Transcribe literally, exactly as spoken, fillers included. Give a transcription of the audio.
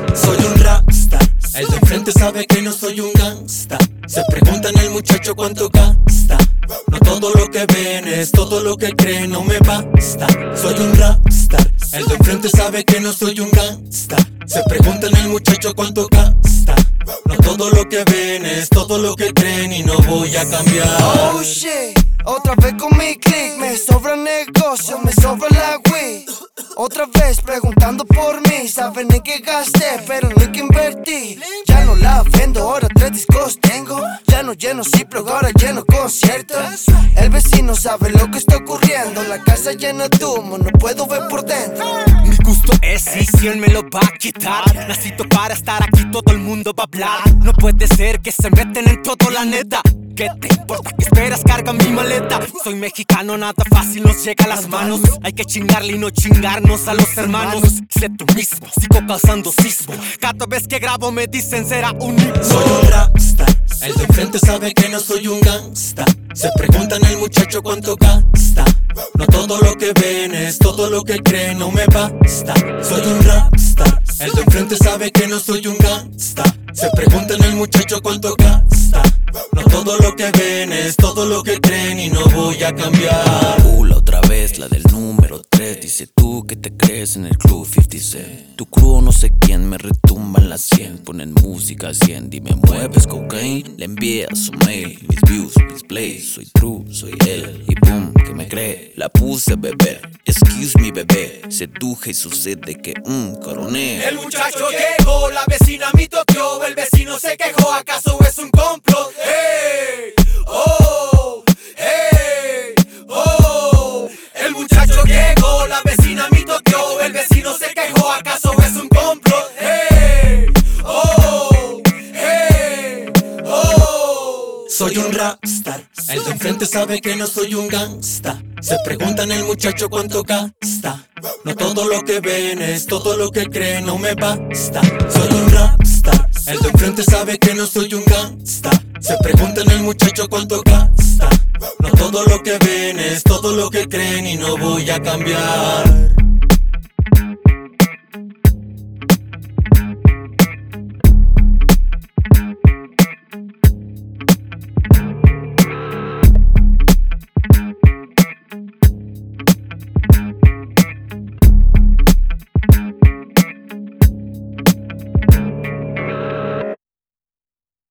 Soy un rapstar, el de enfrente sabe que no soy un gangsta. Se preguntan el muchacho cuánto gasta. No todo lo que ven es todo lo que creen, no me basta. Soy un rapstar, el de enfrente sabe que no soy un gangsta. Se preguntan el muchacho cuánto gasta. No todo lo que ven es todo lo que creen y no voy a cambiar. Oh shit, otra vez con mi click. Me sobra negocio, me sobra la weed. Otra vez preguntando por mí. Saben en qué gasté, pero no hay que invertir. Ya no la vendo, ahora tres discos tengo. Ya no lleno Ziploc, ahora lleno conciertos. El vecino sabe lo que está ocurriendo. La casa llena de humo, no puedo ver por dentro. Mi gusto es y si él me lo va a quitar. Nacito para estar aquí, todo el mundo va a hablar. No puede ser que se meten en todo, la neta. ¿Qué te importa? ¿Qué esperas? Carga mi maleta. Soy mexicano, nada fácil nos llega a las manos. Hay que chingarle y no chingarnos a los hermanos. Sé tú mismo, sigo causando sismo. Cada vez que grabo me dicen será un himno. Soy un rapstar, el de enfrente sabe que no soy un gangsta. Se preguntan el muchacho cuánto gasta. No todo lo que ven es todo lo que creen, no me basta. Soy un rapstar, el de enfrente sabe que no soy un gangsta. Se preguntan el muchacho cuánto gasta. No todo lo que ven es todo lo que creen y no voy a cambiar. Uh, la otra vez, la del número tres. Dice tú que te crees en el Club cincuenta y seis. Tu crew no sé quién me retumba en la cien. Ponen música a cien, dime mueves cocaine. Le envié a su mail mis views, mis plays. Soy true, soy él y boom, que me cree. La puse a beber, excuse me bebé. Seduje y sucede que un mm, coroné. El muchacho llegó, la vecina me toqueó. El vecino se quejó, ¿acaso es un complot? Hey, oh, hey, oh. El muchacho llegó, la vecina me toqueó. El vecino se quejó, ¿acaso es un complot? Hey, oh, hey, oh. Soy un rapstar, el de enfrente sabe que no soy un gangsta. Se preguntan el muchacho cuánto gasta. No todo lo que ven es todo lo que creen, no me basta. Soy un rapstar, el de enfrente sabe que no soy un gangsta. Se preguntan el muchacho cuánto gasta. No todo lo que ven es todo lo que creen y no voy a cambiar.